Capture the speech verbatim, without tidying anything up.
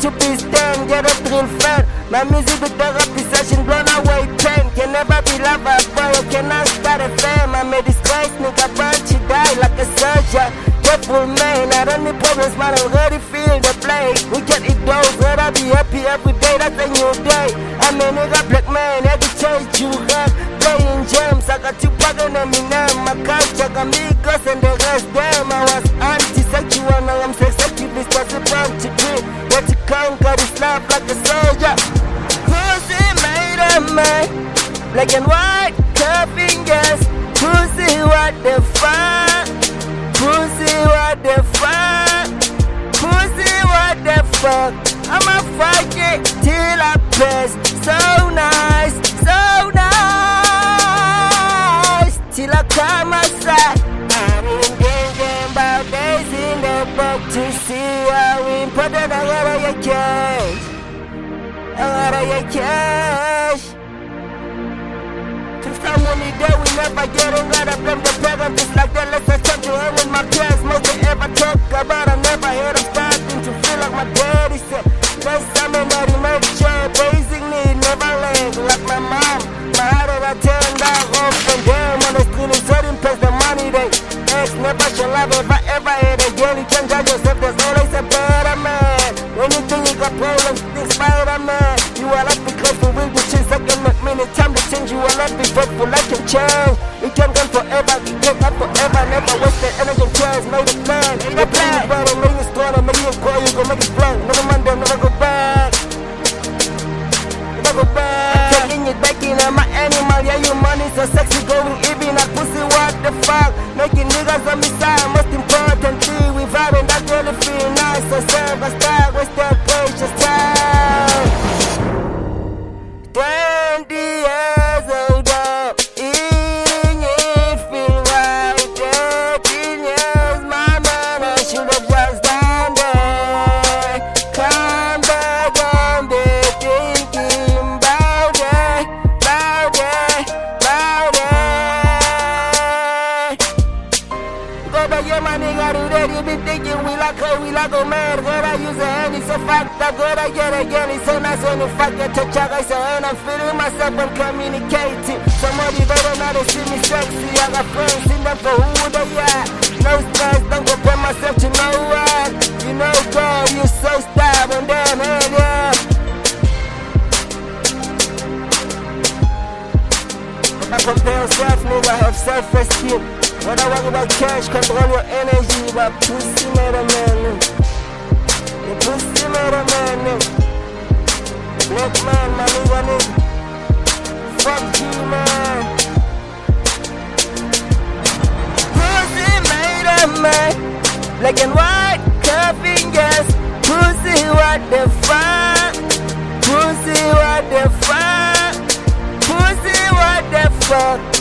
to be stand, get a thrill fan. My music with therapy session, blown away pain. Can never be lover, boy, you cannot start a fame. I made disgrace, nigga, but she died like a surgeon. Careful man, I don't need problems, man, I already feel the play. We get it those, rather be happy every day, that's a new day. I'm a nigga, black man, every change you have. Playing gems, I got you bugging on me now. My culture, amigos and the rest, damn. I was anti-sexual, now I'm sex-sexualist, that's a bunch to be. Get to conquer this life like a soldier. Pussy made of man, black and white, curving gas. Pussy, what the fuck? Pussy, what the fuck? Pussy, what the fuck? I'ma fuck it till I pass. So nice, so nice, till I come outside. I'm in danger about days in the book to see how important I gotta get cash. I gotta get cash. To someone need that we never get on, gotta blame the parents. It's like that, let's just come to hell with my parents. Most they ever talk about, I never heard of starting to feel like my daddy said. That's something that he made sure, basically never left. Like my mom, my heart that I turned out off and down on the street is certain place the money they ex never shall have ever ever had again. You can't judge yourself, there's always a better man. When you think you got problems, think Spider-Man. You are not because for real you change second minute time to change. You will not be faithful like you change. It can go forever, it can go forever. Never waste the energy and chance, made a plan. The plan is better, make it stronger, make it call, you gon' make it blank. Never mind them, never go back. Never go back. I'm taking it back in, I'm an animal. Yeah, you money so sexy, going even a pussy, what the fuck? Making niggas on me side, most important thing. We vibing, that really feel nice. So serve a style, waste that precious time. Twenty years old, oh, eating it, feel right. Thirteen years, my man, I should have just done that. Come back on the thinking about it, about it, about it. Go back, yeah, my nigga, do that. You be thinking we like her, we like her, man. Girl, I use a hand, it's a fact. That girl, I get again, it's so nice when you fuck it. Touch your guys, and I'm feeling myself and communicating. So motivated, now they see me sexy. I got friends, see them for who they are. No stress, don't compare myself to no one. You know, girl, you so stubborn, damn, hey, yeah. If I compare yourself, nigga, have self-esteem. When I worry about cash, control your energy. But pussy made a man, the pussy made a man, black man, my nigga, nigga. Fuck you, man. Pussy made a man, black and white, curving gas. Pussy, what the fuck? Pussy, what the fuck? Pussy, what the fuck?